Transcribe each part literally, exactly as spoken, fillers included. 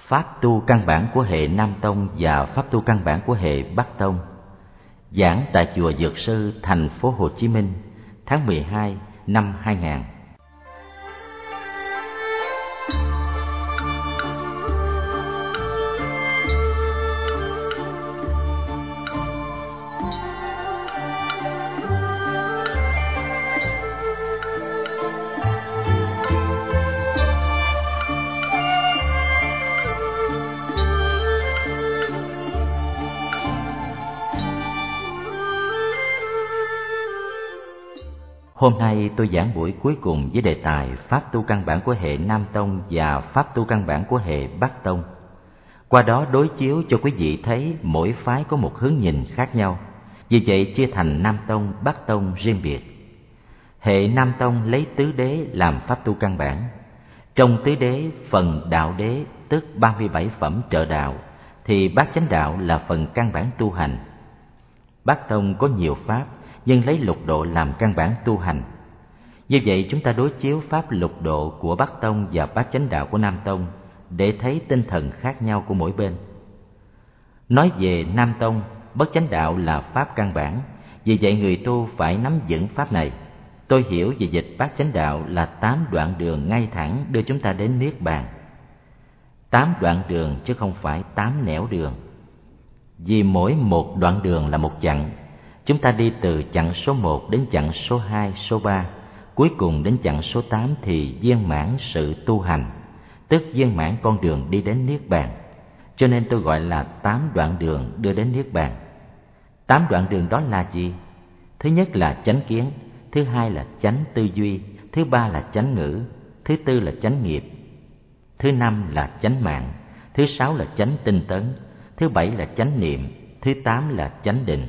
Pháp tu căn bản của hệ Nam Tông và pháp tu căn bản của hệ Bắc Tông. Giảng tại chùa Dược Sư, thành phố Hồ Chí Minh, tháng mười hai năm hai nghìn. Hôm nay tôi giảng buổi cuối cùng với đề tài Pháp tu căn bản của hệ Nam Tông và Pháp tu căn bản của hệ Bắc Tông. Qua đó đối chiếu cho quý vị thấy mỗi phái có một hướng nhìn khác nhau, vì vậy chia thành Nam Tông, Bắc Tông riêng biệt. Hệ Nam Tông lấy tứ đế làm Pháp tu căn bản. Trong tứ đế, phần đạo đế tức ba mươi bảy phẩm trợ đạo, thì bát chánh đạo là phần căn bản tu hành. Bắc Tông có nhiều pháp, nhưng lấy lục độ làm căn bản tu hành. Như vậy chúng ta đối chiếu pháp lục độ của Bắc Tông và bát chánh đạo của Nam Tông để thấy tinh thần khác nhau của mỗi bên. Nói về Nam Tông, bất chánh đạo là pháp căn bản, vì vậy người tu phải nắm vững pháp này. Tôi hiểu về dịch bát chánh đạo là tám đoạn đường ngay thẳng đưa chúng ta đến niết bàn. Tám đoạn đường chứ không phải tám nẻo đường. Vì mỗi một đoạn đường là một chặng. Chúng ta đi từ chặng số một đến chặng số hai, số ba, cuối cùng đến chặng số tám thì viên mãn sự tu hành, tức viên mãn con đường đi đến niết bàn. Cho nên tôi gọi là tám đoạn đường đưa đến niết bàn. Tám đoạn đường đó là gì? Thứ nhất là chánh kiến, thứ hai là chánh tư duy, thứ ba là chánh ngữ, thứ tư là chánh nghiệp, thứ năm là chánh mạng, thứ sáu là chánh tinh tấn, thứ bảy là chánh niệm, thứ tám là chánh định.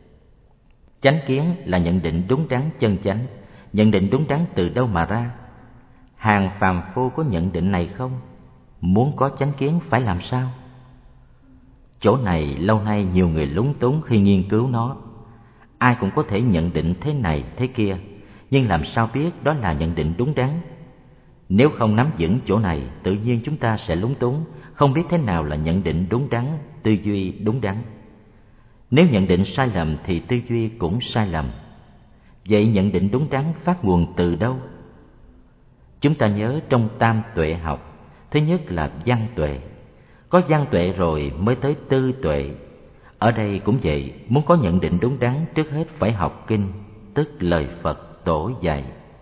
Chánh kiến là nhận định đúng đắn chân chánh. Nhận định đúng đắn từ đâu mà ra? Hàng phàm phu có nhận định này không? Muốn có chánh kiến phải làm sao? Chỗ này lâu nay nhiều người lúng túng khi nghiên cứu nó. Ai cũng có thể nhận định thế này thế kia, nhưng làm sao biết đó là nhận định đúng đắn? Nếu không nắm vững chỗ này, tự nhiên chúng ta sẽ lúng túng, không biết thế nào là nhận định đúng đắn, tư duy đúng đắn. Nếu nhận định sai lầm thì tư duy cũng sai lầm. Vậy nhận định đúng đắn phát nguồn từ đâu? Chúng ta nhớ trong tam tuệ học, thứ nhất là văn tuệ. Có văn tuệ rồi mới tới tư tuệ. Ở đây cũng vậy, muốn có nhận định đúng đắn trước hết phải học kinh, tức lời Phật tổ dạy.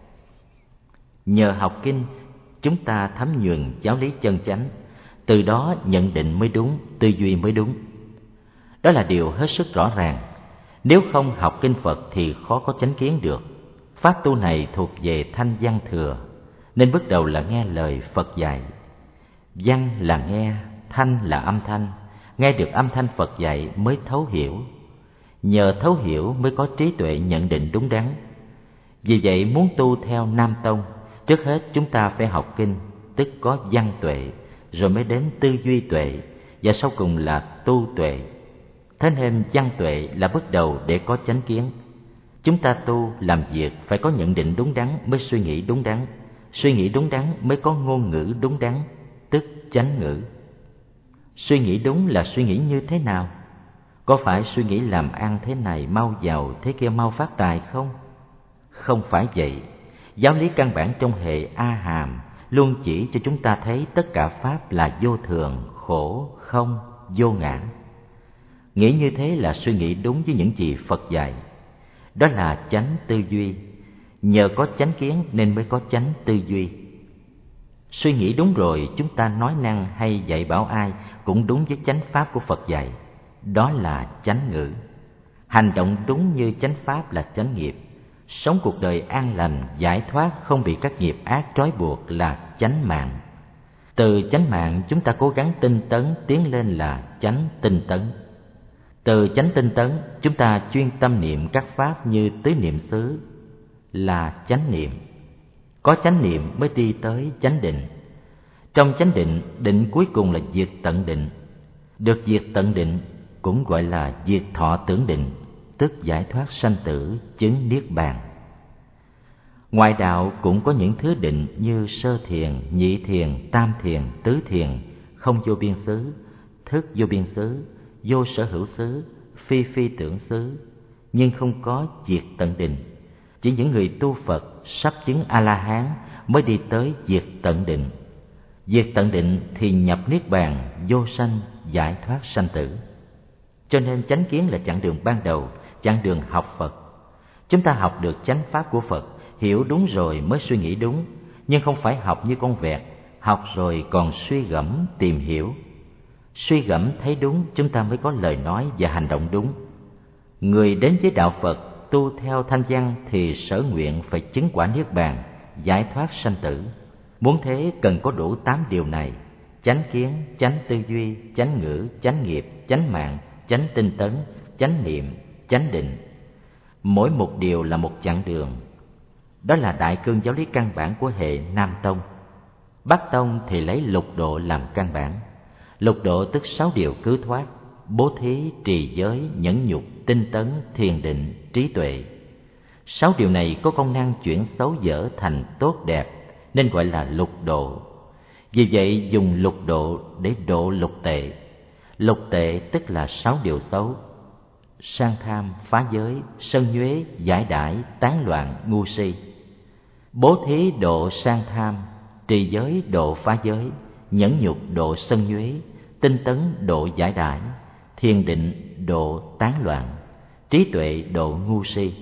Nhờ học kinh, chúng ta thấm nhuần giáo lý chân chánh, từ đó nhận định mới đúng, tư duy mới đúng. Đó là điều hết sức rõ ràng. Nếu không học kinh Phật thì khó có chánh kiến được. Pháp tu này thuộc về thanh văn thừa, nên bước đầu là nghe lời Phật dạy. Văn là nghe, thanh là âm thanh. Nghe được âm thanh Phật dạy mới thấu hiểu. Nhờ thấu hiểu mới có trí tuệ nhận định đúng đắn. Vì vậy muốn tu theo Nam Tông, trước hết chúng ta phải học kinh, tức có văn tuệ, rồi mới đến tư duy tuệ, và sau cùng là tu tuệ. Thế nên văn tuệ là bước đầu để có chánh kiến. Chúng ta tu, làm việc phải có nhận định đúng đắn mới suy nghĩ đúng đắn. Suy nghĩ đúng đắn mới có ngôn ngữ đúng đắn, tức chánh ngữ. Suy nghĩ đúng là suy nghĩ như thế nào? Có phải suy nghĩ làm ăn thế này mau giàu, thế kia mau phát tài không? Không phải vậy. Giáo lý căn bản trong hệ A Hàm luôn chỉ cho chúng ta thấy tất cả pháp là vô thường, khổ, không, vô ngã. Nghĩ như thế là suy nghĩ đúng với những gì Phật dạy. Đó là chánh tư duy. Nhờ có chánh kiến nên mới có chánh tư duy. Suy nghĩ đúng rồi, chúng ta nói năng hay dạy bảo ai cũng đúng với chánh pháp của Phật dạy. Đó là chánh ngữ. Hành động đúng như chánh pháp là chánh nghiệp. Sống cuộc đời an lành, giải thoát, không bị các nghiệp ác trói buộc là chánh mạng. Từ chánh mạng chúng ta cố gắng tinh tấn tiến lên là chánh tinh tấn. Từ chánh tinh tấn chúng ta chuyên tâm niệm các pháp như tứ niệm xứ là chánh niệm. Có chánh niệm mới đi tới chánh định. Trong chánh định, định cuối cùng là diệt tận định. Được diệt tận định cũng gọi là diệt thọ tưởng định, tức giải thoát sanh tử, chứng niết bàn. Ngoại đạo cũng có những thứ định như sơ thiền, nhị thiền, tam thiền, tứ thiền, không vô biên xứ, thức vô biên xứ, vô sở hữu xứ, phi phi tưởng xứ, nhưng không có diệt tận định. Chỉ những người tu Phật sắp chứng A-la-hán mới đi tới diệt tận định. Diệt tận định thì nhập niết bàn, vô sanh, giải thoát sanh tử. Cho nên chánh kiến là chặng đường ban đầu, chặng đường học Phật. Chúng ta học được chánh pháp của Phật, hiểu đúng rồi mới suy nghĩ đúng, nhưng không phải học như con vẹt, học rồi còn suy gẫm tìm hiểu. Suy gẫm thấy đúng, chúng ta mới có lời nói và hành động đúng. Người đến với đạo Phật tu theo thanh văn thì sở nguyện phải chứng quả niết bàn, giải thoát sanh tử. Muốn thế cần có đủ tám điều này: chánh kiến, chánh tư duy, chánh ngữ, chánh nghiệp, chánh mạng, chánh tinh tấn, chánh niệm, chánh định. Mỗi một điều là một chặng đường. Đó là đại cương giáo lý căn bản của hệ Nam Tông. Bắc Tông thì lấy lục độ làm căn bản. Lục độ tức sáu điều cứu thoát: bố thí, trì giới, nhẫn nhục, tinh tấn, thiền định, trí tuệ. Sáu điều này có công năng chuyển xấu dở thành tốt đẹp, nên gọi là lục độ. Vì vậy dùng lục độ để độ lục tệ. Lục tệ tức là sáu điều xấu: sang tham, phá giới, sân nhuế, giải đãi, tán loạn, ngu si. Bố thí độ sang tham, trì giới độ phá giới, nhẫn nhục độ sân nhuế, tinh tấn độ giải đãi, thiền định độ tán loạn, trí tuệ độ ngu si.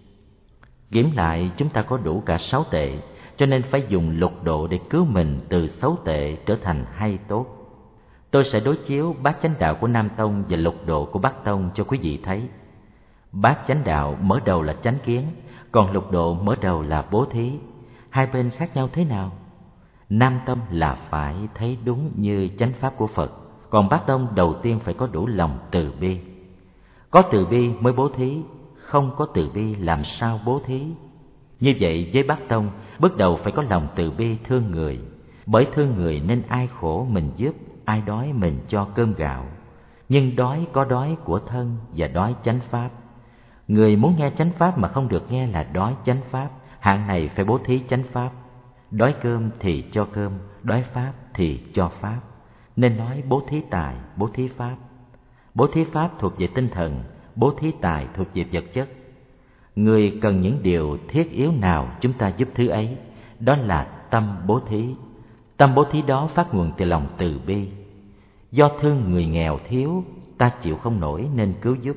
Kiểm lại chúng ta có đủ cả sáu tệ, cho nên phải dùng lục độ để cứu mình từ xấu tệ trở thành hay tốt. Tôi sẽ đối chiếu bát chánh đạo của Nam Tông và lục độ của Bắc Tông cho quý vị thấy. Bát chánh đạo mở đầu là chánh kiến, còn lục độ mở đầu là bố thí. Hai bên khác nhau thế nào? Nam Tông là phải thấy đúng như chánh pháp của Phật, còn Bắc Tông đầu tiên phải có đủ lòng từ bi. Có từ bi mới bố thí, không có từ bi làm sao bố thí? Như vậy với Bắc Tông, bước đầu phải có lòng từ bi thương người, bởi thương người nên ai khổ mình giúp, ai đói mình cho cơm gạo. Nhưng đói có đói của thân và đói chánh pháp. Người muốn nghe chánh pháp mà không được nghe là đói chánh pháp, hạng này phải bố thí chánh pháp. Đói cơm thì cho cơm, đói pháp thì cho pháp. Nên nói bố thí tài, bố thí pháp. Bố thí pháp thuộc về tinh thần, bố thí tài thuộc về vật chất. Người cần những điều thiết yếu nào chúng ta giúp thứ ấy, đó là tâm bố thí. Tâm bố thí đó phát nguồn từ lòng từ bi. Do thương người nghèo thiếu, ta chịu không nổi nên cứu giúp.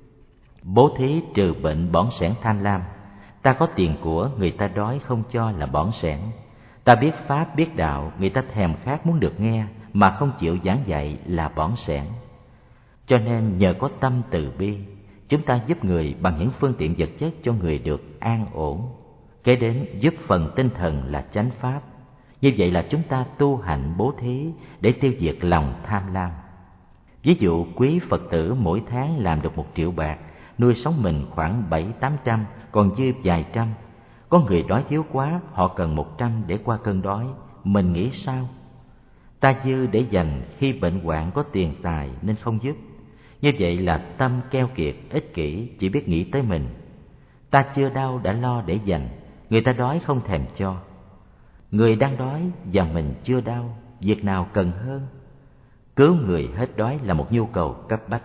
Bố thí trừ bệnh bỏng sẻn tham lam. Ta có tiền của, người ta đói không cho là bỏng sẻn. Ta biết pháp biết đạo, người ta thèm khát muốn được nghe mà không chịu giảng dạy là bỏng sẻn. Cho nên nhờ có tâm từ bi, chúng ta giúp người bằng những phương tiện vật chất cho người được an ổn. Kế đến giúp phần tinh thần là chánh pháp. Như vậy là chúng ta tu hạnh bố thí để tiêu diệt lòng tham lam. Ví dụ quý Phật tử mỗi tháng làm được một triệu bạc, nuôi sống mình khoảng bảy tám trăm, còn dư vài trăm. Có người đói thiếu quá, họ cần một trăm để qua cơn đói. Mình nghĩ sao? Ta dư để dành khi bệnh hoạn có tiền xài nên không giúp. Như vậy là tâm keo kiệt, ích kỷ, chỉ biết nghĩ tới mình. Ta chưa đau đã lo để dành, người ta đói không thèm cho. Người đang đói và mình chưa đau, việc nào cần hơn? Cứu người hết đói là một nhu cầu cấp bách.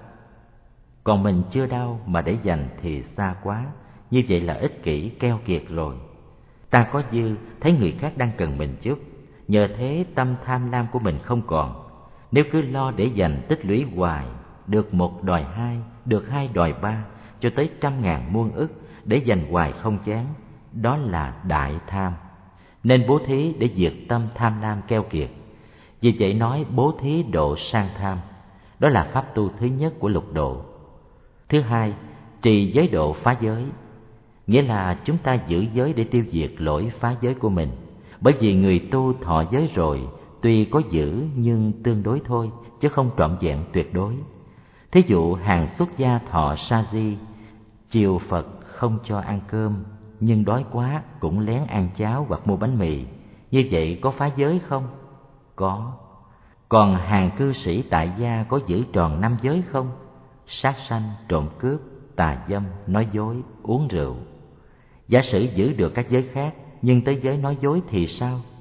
Còn mình chưa đau mà để dành thì xa quá, như vậy là ích kỷ keo kiệt rồi. Ta có dư, thấy người khác đang cần mình giúp, nhờ thế tâm tham lam của mình không còn. Nếu cứ lo để dành tích lũy hoài, được một đòi hai, được hai đòi ba, cho tới trăm ngàn muôn ức, để dành hoài không chán, đó là đại tham. Nên bố thí để diệt tâm tham lam keo kiệt. Vì vậy nói bố thí độ sang tham, đó là pháp tu thứ nhất của lục độ. Thứ hai, trì giới độ phá giới, nghĩa là chúng ta giữ giới để tiêu diệt lỗi phá giới của mình. Bởi vì người tu thọ giới rồi, tuy có giữ nhưng tương đối thôi, chứ không trọn vẹn tuyệt đối. Thí dụ hàng xuất gia thọ sa di, chiều Phật không cho ăn cơm, nhưng đói quá cũng lén ăn cháo hoặc mua bánh mì. Như vậy có phá giới không? Có. Còn hàng cư sĩ tại gia có giữ tròn năm giới không? Sát sanh, trộm cướp, tà dâm, nói dối, uống rượu. Giả sử giữ được các giới khác, nhưng tới giới nói dối thì sao?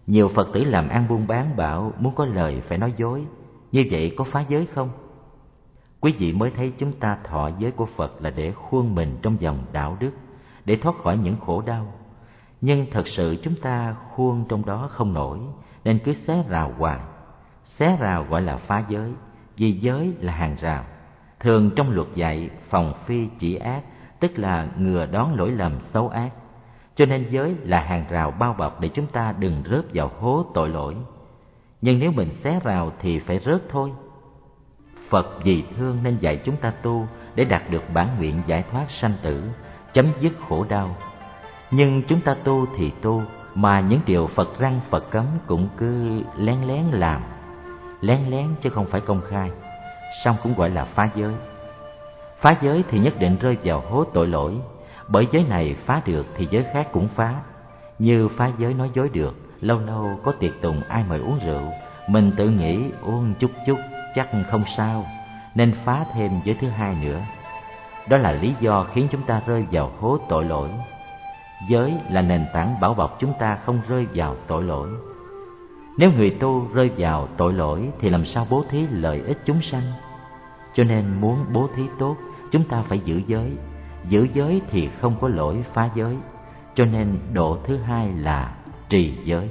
Nhiều Phật tử làm ăn buôn bán bảo muốn có lời phải nói dối. Như vậy có phá giới không? Quý vị mới thấy chúng ta thọ giới của Phật là để khuôn mình trong dòng đạo đức, để thoát khỏi những khổ đau. Nhưng thật sự chúng ta khuôn trong đó không nổi, nên cứ xé rào hoài. Xé rào gọi là phá giới, vì giới là hàng rào. Thường trong luật dạy phòng phi chỉ ác, tức là ngừa đón lỗi lầm xấu ác. Cho nên giới là hàng rào bao bọc để chúng ta đừng rớt vào hố tội lỗi. Nhưng nếu mình xé rào thì phải rớt thôi. Phật vì thương nên dạy chúng ta tu để đạt được bản nguyện giải thoát sanh tử, chấm dứt khổ đau. Nhưng chúng ta tu thì tu, mà những điều Phật răn Phật cấm cũng cứ lén lén làm. Lén lén chứ không phải công khai, song cũng gọi là phá giới. Phá giới thì nhất định rơi vào hố tội lỗi, bởi giới này phá được thì giới khác cũng phá. Như phá giới nói dối được, lâu lâu có tiệc tùng ai mời uống rượu, mình tự nghĩ uống chút chút chắc không sao, nên phá thêm giới thứ hai nữa. Đó là lý do khiến chúng ta rơi vào hố tội lỗi. Giới là nền tảng bảo bọc chúng ta không rơi vào tội lỗi. Nếu người tu rơi vào tội lỗi thì làm sao bố thí lợi ích chúng sanh? Cho nên muốn bố thí tốt, chúng ta phải giữ giới. Giữ giới thì không có lỗi phá giới. Cho nên độ thứ hai là trì giới.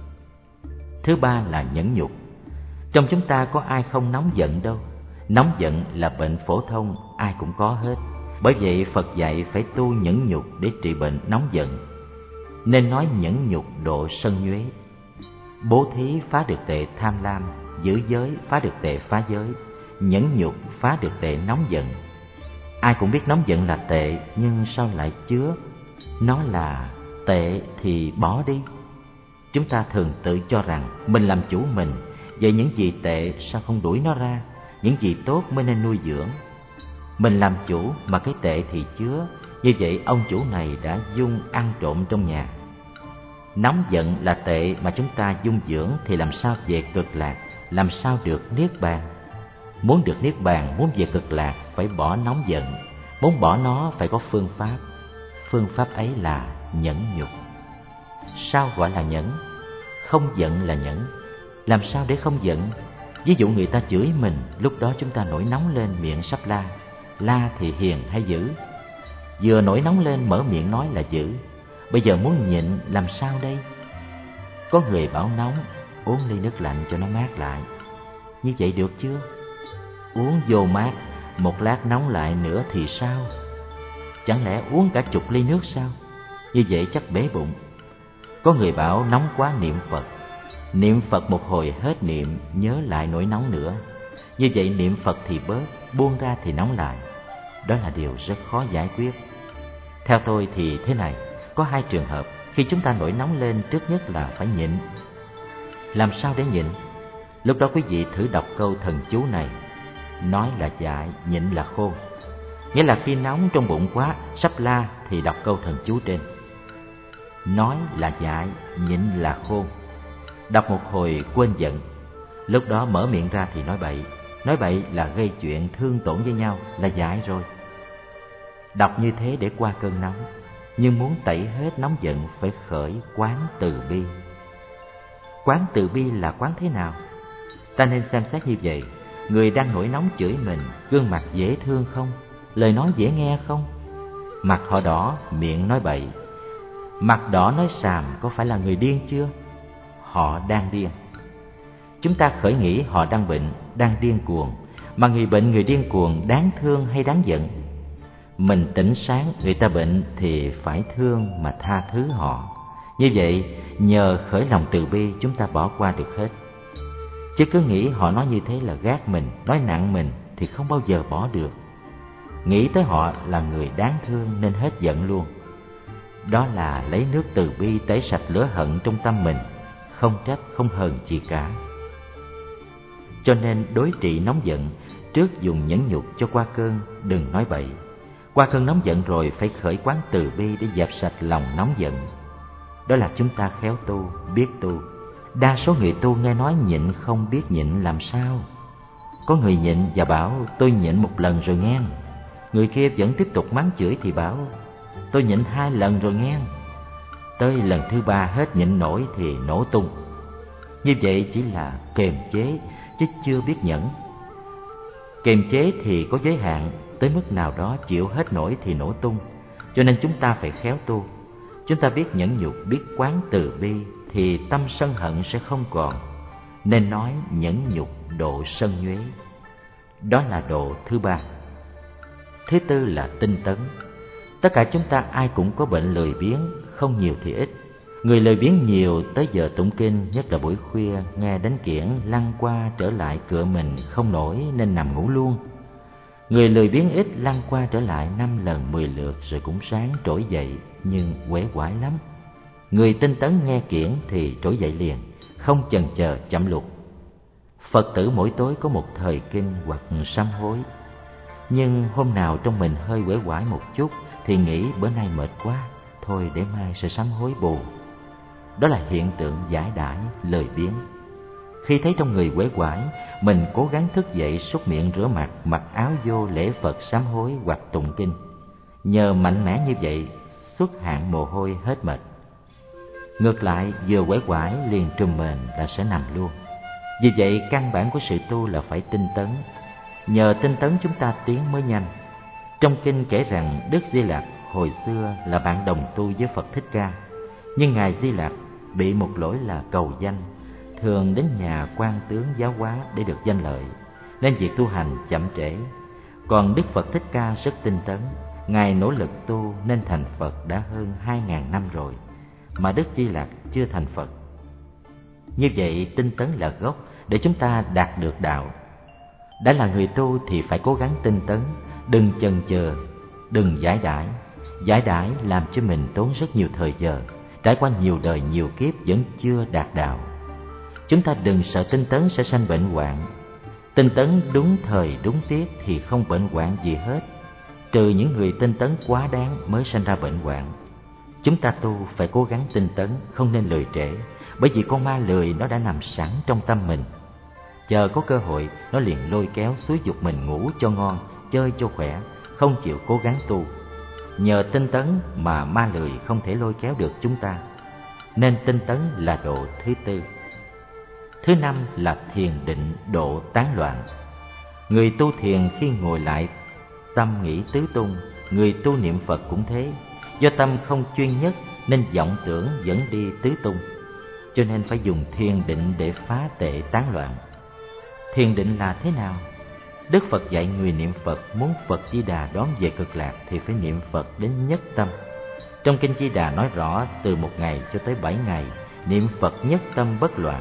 Thứ ba là nhẫn nhục. Trong chúng ta có ai không nóng giận đâu. Nóng giận là bệnh phổ thông, ai cũng có hết. Bởi vậy Phật dạy phải tu nhẫn nhục để trị bệnh nóng giận. Nên nói nhẫn nhục độ sân nhuế. Bố thí phá được tệ tham lam, giữ giới phá được tệ phá giới, nhẫn nhục phá được tệ nóng giận. Ai cũng biết nóng giận là tệ, nhưng sao lại chứa? Nó là tệ thì bỏ đi. Chúng ta thường tự cho rằng mình làm chủ mình, vậy những gì tệ sao không đuổi nó ra? Những gì tốt mới nên nuôi dưỡng. Mình làm chủ mà cái tệ thì chứa, như vậy ông chủ này đã dung ăn trộm trong nhà. Nóng giận là tệ mà chúng ta dung dưỡng thì làm sao về cực lạc, làm sao được niết bàn? Muốn được niết bàn, muốn về cực lạc phải bỏ nóng giận. Muốn bỏ nó phải có phương pháp. Phương pháp ấy là nhẫn nhục. Sao gọi là nhẫn? Không giận là nhẫn. Làm sao để không giận? Ví dụ người ta chửi mình, lúc đó chúng ta nổi nóng lên miệng sắp la. La thì hiền hay dữ? Vừa nổi nóng lên mở miệng nói là dữ. Bây giờ muốn nhịn làm sao đây? Có người bảo nóng, uống ly nước lạnh cho nó mát lại. Như vậy được chưa? Uống vô mát, một lát nóng lại nữa thì sao? Chẳng lẽ uống cả chục ly nước sao? Như vậy chắc bể bụng. Có người bảo nóng quá niệm Phật. Niệm Phật một hồi hết niệm, nhớ lại nỗi nóng nữa. Như vậy niệm Phật thì bớt, buông ra thì nóng lại. Đó là điều rất khó giải quyết. Theo tôi thì thế này, có hai trường hợp. Khi chúng ta nổi nóng lên, trước nhất là phải nhịn. Làm sao để nhịn? Lúc đó quý vị thử đọc câu thần chú này. Nói là dại, nhịn là khôn. Nghĩa là khi nóng trong bụng quá, sắp la thì đọc câu thần chú trên. Nói là dại, nhịn là khôn. Đọc một hồi quên giận. Lúc đó mở miệng ra thì nói bậy. Nói bậy là gây chuyện thương tổn với nhau, là dại rồi. Đọc như thế để qua cơn nóng. Nhưng muốn tẩy hết nóng giận phải khởi quán từ bi. Quán từ bi là quán thế nào? Ta nên xem xét như vậy. Người đang nổi nóng chửi mình, gương mặt dễ thương không? Lời nói dễ nghe không? Mặt họ đỏ, miệng nói bậy. Mặt đỏ nói xàm có phải là người điên chưa? Họ đang điên. Chúng ta khởi nghĩ họ đang bệnh, đang điên cuồng. Mà người bệnh, người điên cuồng đáng thương hay đáng giận? Mình tỉnh sáng, người ta bệnh thì phải thương mà tha thứ họ. Như vậy, nhờ khởi lòng từ bi chúng ta bỏ qua được hết. Chứ cứ nghĩ họ nói như thế là gác mình, nói nặng mình thì không bao giờ bỏ được. Nghĩ tới họ là người đáng thương nên hết giận luôn. Đó là lấy nước từ bi tẩy sạch lửa hận trong tâm mình, không trách, không hờn gì cả. Cho nên đối trị nóng giận, trước dùng nhẫn nhục cho qua cơn, đừng nói bậy. Qua cơn nóng giận rồi phải khởi quán từ bi để dẹp sạch lòng nóng giận. Đó là chúng ta khéo tu, biết tu. Đa số người tu nghe nói nhịn không biết nhịn làm sao. Có người nhịn và bảo tôi nhịn một lần rồi nghe. Người kia vẫn tiếp tục mắng chửi thì bảo tôi nhịn hai lần rồi nghe. Tới lần thứ ba hết nhịn nổi thì nổ tung. Như vậy chỉ là kiềm chế, chứ chưa biết nhẫn. Kiềm chế thì có giới hạn, tới mức nào đó chịu hết nổi thì nổ tung. Cho nên chúng ta phải khéo tu. Chúng ta biết nhẫn nhục, biết quán từ bi, thì tâm sân hận sẽ không còn. Nên nói nhẫn nhục độ sân nhuế. Đó là độ thứ ba. Thứ tư là tinh tấn. Tất cả chúng ta ai cũng có bệnh lười biếng, không nhiều thì ít. Người lười biếng nhiều tới giờ tụng kinh, nhất là buổi khuya, nghe đánh kiển lăn qua trở lại cựa mình không nổi nên nằm ngủ luôn. Người lười biếng ít lăn qua trở lại năm lần mười lượt rồi cũng sáng trỗi dậy, nhưng uể oải lắm. Người tinh tấn nghe kiển thì trỗi dậy liền, không chần chờ chậm lục. Phật tử mỗi tối có một thời kinh hoặc sám hối. Nhưng hôm nào trong mình hơi uể oải một chút thì nghĩ bữa nay mệt quá, thôi để mai sẽ sám hối bù. Đó là hiện tượng giải đãi, lười biếng. Khi thấy trong người uể oải, mình cố gắng thức dậy, súc miệng rửa mặt, mặc áo vô lễ Phật sám hối hoặc tụng kinh. Nhờ mạnh mẽ như vậy, xuất hạn mồ hôi hết mệt. Ngược lại, vừa uể oải liền trùm mền là sẽ nằm luôn. Vì vậy, căn bản của sự tu là phải tinh tấn. Nhờ tinh tấn chúng ta tiến mới nhanh. Trong kinh kể rằng Đức Di Lặc hồi xưa là bạn đồng tu với Phật Thích Ca. Nhưng Ngài Di Lặc bị một lỗi là cầu danh, thường đến nhà quan tướng giáo hóa để được danh lợi, nên việc tu hành chậm trễ. Còn Đức Phật Thích Ca rất tinh tấn, Ngài nỗ lực tu nên thành Phật đã hơn hai ngàn năm rồi, mà Đức Di Lặc chưa thành Phật. Như vậy tinh tấn là gốc để chúng ta đạt được đạo. Đã là người tu thì phải cố gắng tinh tấn, đừng chần chờ, đừng giải đãi. Giải đãi làm cho mình tốn rất nhiều thời giờ, trải qua nhiều đời nhiều kiếp vẫn chưa đạt đạo. Chúng ta đừng sợ tinh tấn sẽ sanh bệnh hoạn. Tinh tấn đúng thời đúng tiết thì không bệnh hoạn gì hết, trừ những người tinh tấn quá đáng mới sanh ra bệnh hoạn. Chúng ta tu phải cố gắng tinh tấn, không nên lười trễ, bởi vì con ma lười nó đã nằm sẵn trong tâm mình. Chờ có cơ hội nó liền lôi kéo xúi giục mình ngủ cho ngon, chơi cho khỏe, không chịu cố gắng tu. Nhờ tinh tấn mà ma lười không thể lôi kéo được chúng ta. Nên tinh tấn là độ thứ tư. Thứ năm là thiền định độ tán loạn. Người tu thiền khi ngồi lại tâm nghĩ tứ tung, người tu niệm Phật cũng thế. Do tâm không chuyên nhất nên vọng tưởng dẫn đi tứ tung, cho nên phải dùng thiền định để phá tệ tán loạn. Thiền định là thế nào? Đức Phật dạy người niệm Phật muốn Phật Di Đà đón về cực lạc thì phải niệm Phật đến nhất tâm. Trong Kinh Di Đà nói rõ từ một ngày cho tới bảy ngày niệm Phật nhất tâm bất loạn.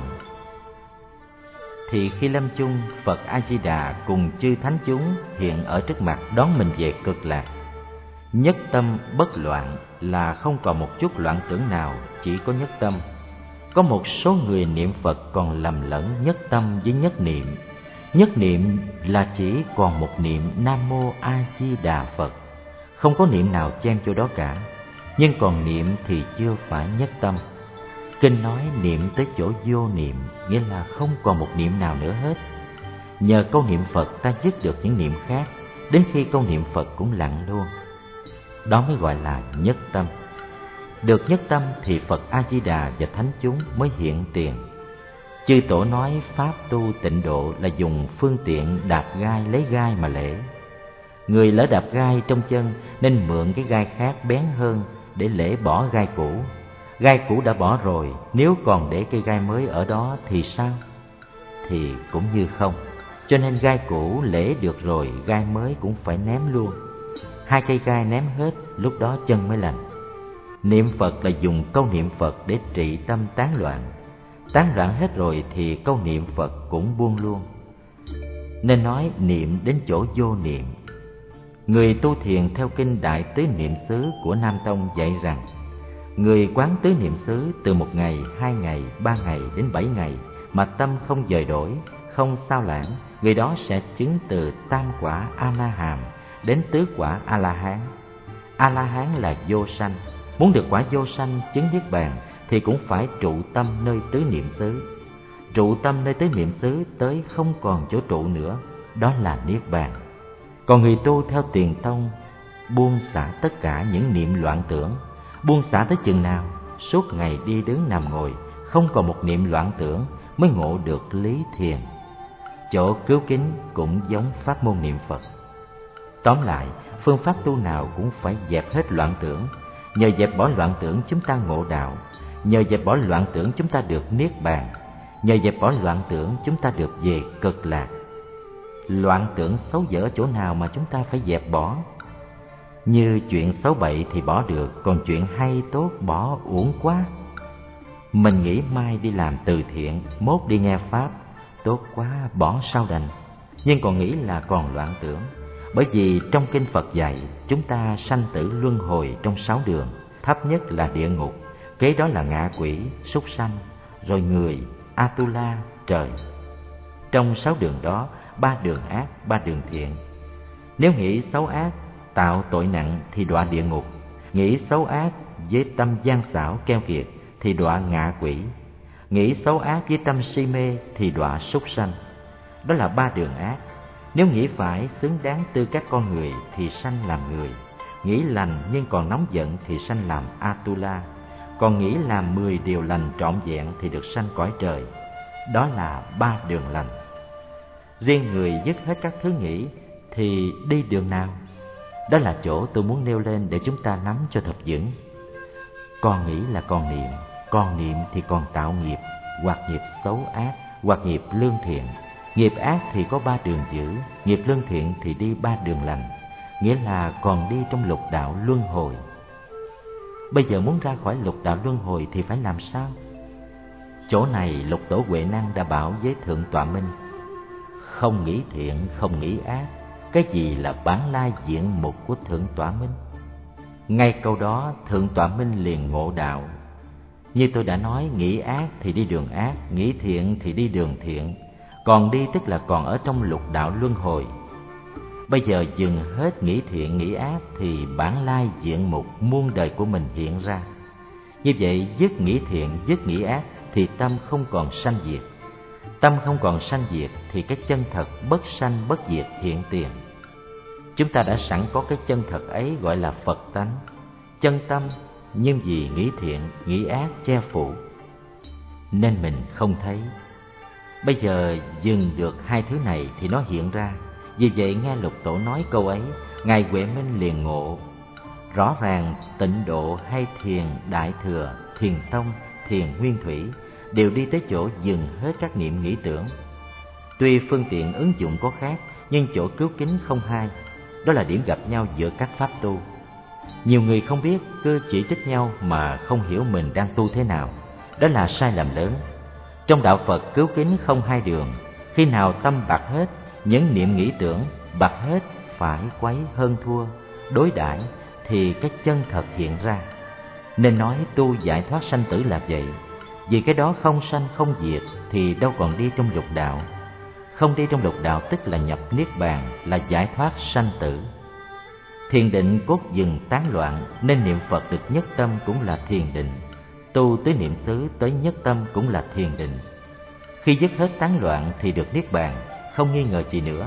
Thì khi lâm chung, Phật A Di Đà cùng chư thánh chúng hiện ở trước mặt đón mình về cực lạc. Nhất tâm bất loạn là không còn một chút loạn tưởng nào, chỉ có nhất tâm. Có một số người niệm Phật còn lầm lẫn nhất tâm với nhất niệm. Nhất niệm là chỉ còn một niệm Nam Mô A Di Đà Phật, không có niệm nào chen chỗ đó cả. Nhưng còn niệm thì chưa phải nhất tâm. Kinh nói niệm tới chỗ vô niệm, nghĩa là không còn một niệm nào nữa hết. Nhờ câu niệm Phật ta dứt được những niệm khác, đến khi câu niệm Phật cũng lặng luôn. Đó mới gọi là nhất tâm. Được nhất tâm thì Phật A Di Đà và thánh chúng mới hiện tiền. Chư tổ nói pháp tu tịnh độ là dùng phương tiện đạp gai lấy gai mà lễ. Người lỡ đạp gai trong chân nên mượn cái gai khác bén hơn để lễ bỏ gai cũ. Gai cũ đã bỏ rồi, nếu còn để cây gai mới ở đó thì sao? Thì cũng như không. Cho nên gai cũ lễ được rồi, gai mới cũng phải ném luôn. Hai cây gai ném hết, lúc đó chân mới lành. Niệm Phật là dùng câu niệm Phật để trị tâm tán loạn. Tán loạn hết rồi thì câu niệm Phật cũng buông luôn. Nên nói niệm đến chỗ vô niệm. Người tu thiền theo kinh Đại Tứ Niệm xứ của Nam Tông dạy rằng, người quán tứ niệm xứ từ một ngày, hai ngày, ba ngày đến bảy ngày mà tâm không dời đổi, không sao lãng, người đó sẽ chứng từ tam quả A-la-hàm đến tứ quả A-la-hán. A-la-hán là vô sanh. Muốn được quả vô sanh chứng niết bàn thì cũng phải trụ tâm nơi tứ niệm xứ. Trụ tâm nơi tứ niệm xứ tới không còn chỗ trụ nữa, đó là niết bàn. Còn người tu theo Tiền Tông buông xả tất cả những niệm loạn tưởng. Buông xả tới chừng nào? Suốt ngày đi đứng nằm ngồi không còn một niệm loạn tưởng, mới ngộ được lý thiền. Chỗ cứu kính cũng giống pháp môn niệm Phật. Tóm lại, phương pháp tu nào cũng phải dẹp hết loạn tưởng. Nhờ dẹp bỏ loạn tưởng chúng ta ngộ đạo. Nhờ dẹp bỏ loạn tưởng chúng ta được niết bàn. Nhờ dẹp bỏ loạn tưởng chúng ta được về cực lạc. Loạn tưởng xấu dở chỗ nào mà chúng ta phải dẹp bỏ? Như chuyện xấu bậy thì bỏ được, còn chuyện hay tốt bỏ uổng quá. Mình nghĩ mai đi làm từ thiện, mốt đi nghe pháp, tốt quá bỏ sao đành. Nhưng còn nghĩ là còn loạn tưởng. Bởi vì trong kinh Phật dạy chúng ta sanh tử luân hồi trong sáu đường. Thấp nhất là địa ngục, kế đó là ngạ quỷ, súc sanh, rồi người, Atula, trời. Trong sáu đường đó, ba đường ác, ba đường thiện. Nếu nghĩ xấu ác, tạo tội nặng thì đọa địa ngục. Nghĩ xấu ác với tâm gian xảo keo kiệt thì đọa ngạ quỷ. Nghĩ xấu ác với tâm si mê thì đọa súc sanh. Đó là ba đường ác. Nếu nghĩ phải xứng đáng tư cách con người thì sanh làm người. Nghĩ lành nhưng còn nóng giận thì sanh làm Atula. Còn nghĩ làm mười điều lành trọn vẹn thì được sanh cõi trời. Đó là ba đường lành. Riêng người dứt hết các thứ nghĩ thì đi đường nào? Đó là chỗ tôi muốn nêu lên để chúng ta nắm cho thật vững. Còn nghĩ là còn niệm, còn niệm thì còn tạo nghiệp, hoặc nghiệp xấu ác, hoặc nghiệp lương thiện. Nghiệp ác thì có ba đường dữ, nghiệp lương thiện thì đi ba đường lành, nghĩa là còn đi trong lục đạo luân hồi. Bây giờ muốn ra khỏi lục đạo luân hồi thì phải làm sao? Chỗ này Lục Tổ Huệ Năng đã bảo với Thượng Tọa Minh: không nghĩ thiện, không nghĩ ác, cái gì là bản lai diện mục của Thượng Tọa Minh? Ngay câu đó Thượng Tọa Minh liền ngộ đạo. Như tôi đã nói, nghĩ ác thì đi đường ác, nghĩ thiện thì đi đường thiện. Còn đi tức là còn ở trong lục đạo luân hồi. Bây giờ dừng hết nghĩ thiện nghĩ ác thì bản lai diện mục muôn đời của mình hiện ra. Như vậy dứt nghĩ thiện, dứt nghĩ ác thì tâm không còn sanh diệt. Tâm không còn sanh diệt thì cái chân thật bất sanh bất diệt hiện tiền. Chúng ta đã sẵn có cái chân thật ấy gọi là Phật tánh, chân tâm, nhưng vì nghĩ thiện, nghĩ ác che phủ nên mình không thấy. Bây giờ dừng được hai thứ này thì nó hiện ra. Vì vậy nghe Lục Tổ nói câu ấy, Ngài Huệ Minh liền ngộ. Rõ ràng Tịnh Độ hay Thiền Đại Thừa, Thiền Tông, Thiền Nguyên Thủy đều đi tới chỗ dừng hết các niệm nghĩ tưởng. Tuy phương tiện ứng dụng có khác, nhưng chỗ cứu kính không hai. Đó là điểm gặp nhau giữa các pháp tu. Nhiều người không biết, cứ chỉ trích nhau mà không hiểu mình đang tu thế nào. Đó là sai lầm lớn. Trong đạo Phật cứu kính không hai đường. Khi nào tâm bạc hết, những niệm nghĩ tưởng bạc hết, phải quấy hơn thua, đối đãi thì cái chân thật hiện ra. Nên nói tu giải thoát sanh tử là vậy. Vì cái đó không sanh không diệt thì đâu còn đi trong lục đạo. Không đi trong lục đạo tức là nhập niết bàn, là giải thoát sanh tử. Thiền định cốt dừng tán loạn, nên niệm Phật được nhất tâm cũng là thiền định. Tu tới niệm xứ tới nhất tâm cũng là thiền định. Khi dứt hết tán loạn thì được niết bàn, không nghi ngờ gì nữa.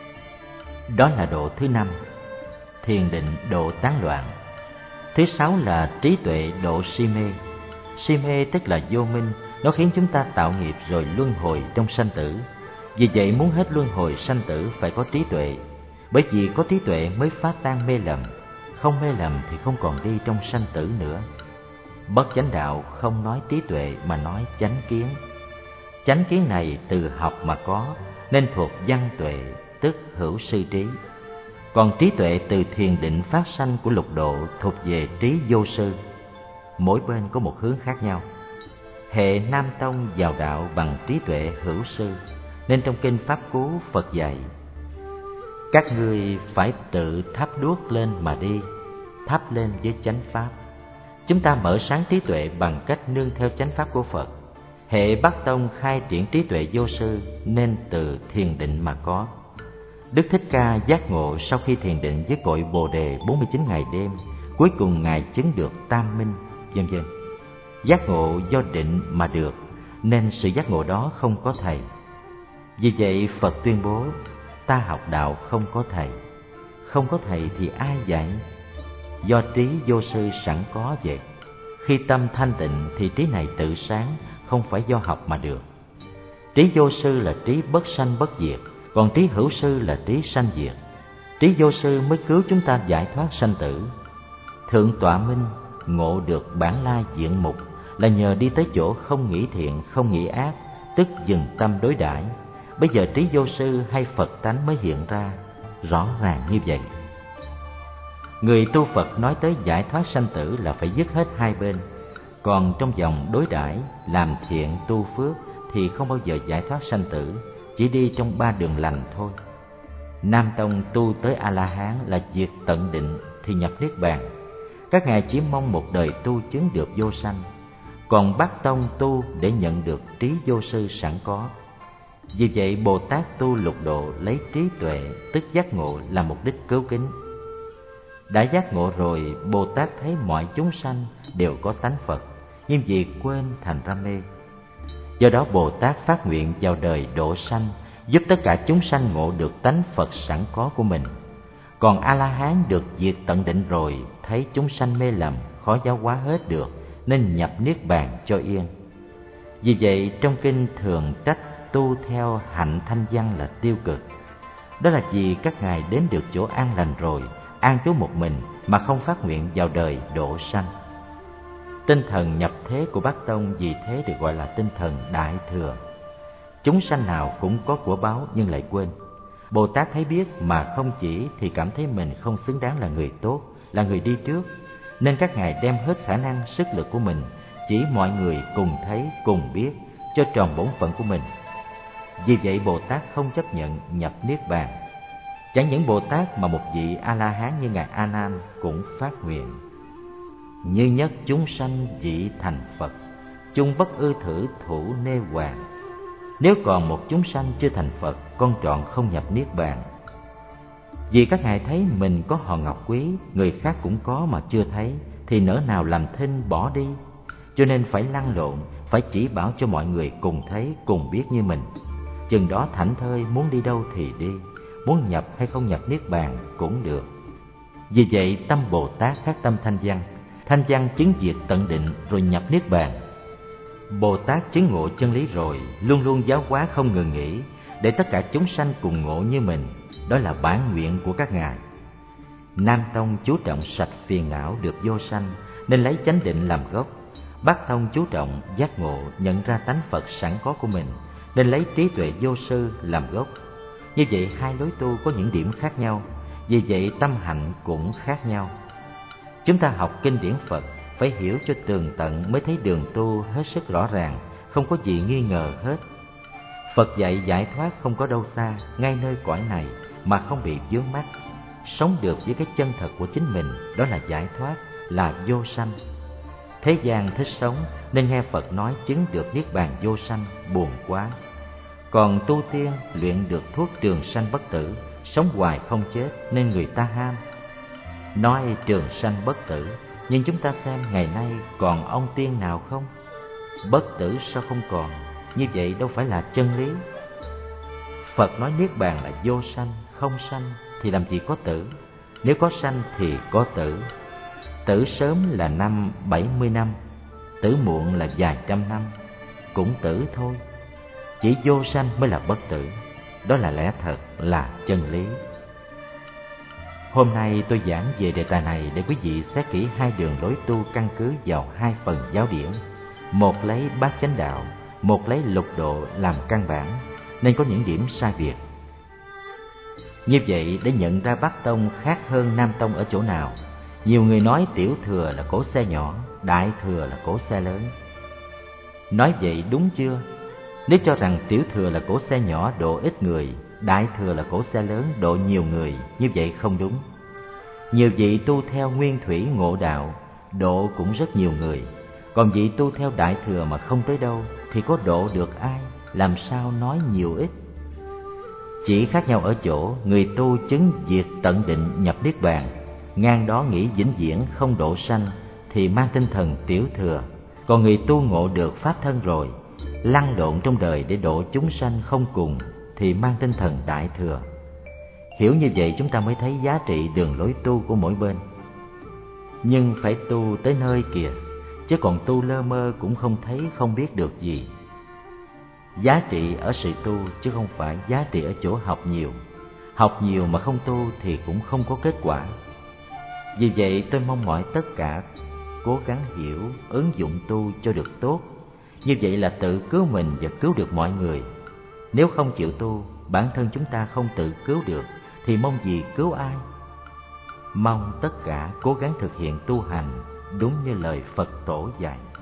Đó là độ thứ năm, thiền định độ tán loạn. Thứ sáu là trí tuệ độ si mê. Si mê tức là vô minh, nó khiến chúng ta tạo nghiệp rồi luân hồi trong sanh tử. Vì vậy muốn hết luân hồi sanh tử phải có trí tuệ. Bởi vì có trí tuệ mới phá tan mê lầm. Không mê lầm thì không còn đi trong sanh tử nữa. Bất chánh đạo không nói trí tuệ mà nói chánh kiến. Chánh kiến này từ học mà có, nên thuộc văn tuệ, tức hữu sư trí. Còn trí tuệ từ thiền định phát sanh của lục độ thuộc về trí vô sư. Mỗi bên có một hướng khác nhau. Hệ Nam Tông vào đạo bằng trí tuệ hữu sư, nên trong kinh Pháp Cú Phật dạy: các ngươi phải tự thắp đuốc lên mà đi, thắp lên với chánh pháp. Chúng ta mở sáng trí tuệ bằng cách nương theo chánh pháp của Phật. Hệ Bắc Tông khai triển trí tuệ vô sư, nên từ thiền định mà có. Đức Thích Ca giác ngộ sau khi thiền định với cội Bồ Đề bốn mươi chín ngày đêm, cuối cùng Ngài chứng được tam minh, vân vân. Giác ngộ do định mà được, nên sự giác ngộ đó không có thầy. Vì vậy Phật tuyên bố: ta học đạo không có thầy. Không có thầy thì ai dạy? Do trí vô sư sẵn có vậy. Khi tâm thanh tịnh thì trí này tự sáng, không phải do học mà được. Trí vô sư là trí bất sanh bất diệt, còn trí hữu sư là trí sanh diệt. Trí vô sư mới cứu chúng ta giải thoát sanh tử. Thượng tọa Minh ngộ được bản lai diện mục là nhờ đi tới chỗ không nghĩ thiện, không nghĩ ác, tức dừng tâm đối đãi. Bây giờ trí vô sư hay Phật tánh mới hiện ra rõ ràng như vậy. Người tu Phật nói tới giải thoát sanh tử là phải dứt hết hai bên, còn trong dòng đối đãi làm thiện tu phước thì không bao giờ giải thoát sanh tử, chỉ đi trong ba đường lành thôi. Nam tông tu tới A-la-hán là diệt tận định thì nhập niết bàn. Các ngài chỉ mong một đời tu chứng được vô sanh, còn Bắc tông tu để nhận được trí vô sư sẵn có. Vì vậy Bồ Tát tu lục độ lấy trí tuệ tức giác ngộ là mục đích cứu kính. Đã giác ngộ rồi, Bồ Tát thấy mọi chúng sanh đều có tánh Phật, nhưng vì quên thành ra mê. Do đó Bồ Tát phát nguyện vào đời độ sanh, giúp tất cả chúng sanh ngộ được tánh Phật sẵn có của mình. Còn A-la-hán được diệt tận định rồi, thấy chúng sanh mê lầm, khó giáo hóa hết được, nên nhập niết bàn cho yên. Vì vậy trong kinh thường trách tu theo hạnh thanh văn là tiêu cực. Đó là vì các ngài đến được chỗ an lành rồi, an trú một mình mà không phát nguyện vào đời độ sanh. Tinh thần nhập thế của Bắc tông vì thế được gọi là tinh thần đại thừa. Chúng sanh nào cũng có của báo nhưng lại quên. Bồ Tát thấy biết mà không chỉ thì cảm thấy mình không xứng đáng là người tốt, là người đi trước, nên các ngài đem hết khả năng sức lực của mình chỉ mọi người cùng thấy cùng biết cho tròn bổn phận của mình. Vì vậy Bồ Tát không chấp nhận nhập niết bàn. Chẳng những Bồ Tát mà một vị A-la-hán như ngài A Nan cũng phát nguyện: như nhất chúng sanh vị thành Phật, chung bất ư thử thủ nê hoàng. Nếu còn một chúng sanh chưa thành Phật, con trọn không nhập niết bàn. Vì các ngài thấy mình có hòn ngọc quý, người khác cũng có mà chưa thấy, thì nỡ nào làm thinh bỏ đi. Cho nên phải lăn lộn, phải chỉ bảo cho mọi người cùng thấy cùng biết như mình. Chừng đó thảnh thơi, muốn đi đâu thì đi, muốn nhập hay không nhập niết bàn cũng được. Vì vậy tâm Bồ Tát khác tâm Thanh Văn. Thanh Văn chứng diệt tận định rồi nhập niết bàn. Bồ Tát chứng ngộ chân lý rồi luôn luôn giáo hóa không ngừng nghỉ, để tất cả chúng sanh cùng ngộ như mình. Đó là bản nguyện của các ngài. Nam tông chú trọng sạch phiền não được vô sanh, nên lấy chánh định làm gốc. Bắc tông chú trọng giác ngộ, nhận ra tánh Phật sẵn có của mình, nên lấy trí tuệ vô sư làm gốc. Như vậy hai lối tu có những điểm khác nhau, vì vậy tâm hạnh cũng khác nhau. Chúng ta học kinh điển Phật phải hiểu cho tường tận mới thấy đường tu hết sức rõ ràng, không có gì nghi ngờ hết. Phật dạy giải thoát không có đâu xa, ngay nơi cõi này mà không bị vướng mắc. Sống được với cái chân thật của chính mình, đó là giải thoát, là vô sanh. Thế gian thích sống nên nghe Phật nói chứng được niết bàn vô sanh, buồn quá. Còn tu tiên luyện được thuốc trường sanh bất tử, sống hoài không chết nên người ta ham. Nói trường sanh bất tử, nhưng chúng ta xem ngày nay còn ông tiên nào không? Bất tử sao không còn? Như vậy đâu phải là chân lý. Phật nói niết bàn là vô sanh, không sanh thì làm gì có tử. Nếu có sanh thì có tử. Tử sớm là năm bảy mươi năm, tử muộn là vài trăm năm, cũng tử thôi. Chỉ vô sanh mới là bất tử. Đó là lẽ thật, là chân lý. Hôm nay tôi giảng về đề tài này để quý vị xét kỹ hai đường lối tu căn cứ vào hai phần giáo điển. Một lấy bát chánh đạo, một lấy lục độ làm căn bản, nên có những điểm sai biệt. Như vậy để nhận ra Bắc tông khác hơn Nam tông ở chỗ nào? Nhiều người nói tiểu thừa là cỗ xe nhỏ, đại thừa là cỗ xe lớn. Nói vậy đúng chưa? Nếu cho rằng tiểu thừa là cỗ xe nhỏ độ ít người, đại thừa là cỗ xe lớn độ nhiều người, như vậy không đúng. Nhiều vị tu theo nguyên thủy ngộ đạo, độ cũng rất nhiều người. Còn vị tu theo đại thừa mà không tới đâu thì có độ được ai, làm sao nói nhiều ít. Chỉ khác nhau ở chỗ người tu chứng diệt tận định nhập niết bàn, ngang đó nghĩ vĩnh viễn không độ sanh thì mang tinh thần tiểu thừa. Còn người tu ngộ được pháp thân rồi, lăn lộn trong đời để độ chúng sanh không cùng thì mang tinh thần đại thừa. Hiểu như vậy chúng ta mới thấy giá trị đường lối tu của mỗi bên. Nhưng phải tu tới nơi kìa, chứ còn tu lơ mơ cũng không thấy không biết được gì. Giá trị ở sự tu chứ không phải giá trị ở chỗ học nhiều. Học nhiều mà không tu thì cũng không có kết quả. Vì vậy tôi mong mỏi tất cả cố gắng hiểu, ứng dụng tu cho được tốt. Như vậy là tự cứu mình và cứu được mọi người. Nếu không chịu tu, bản thân chúng ta không tự cứu được, thì mong gì cứu ai? Mong tất cả cố gắng thực hiện tu hành đúng như lời Phật Tổ dạy.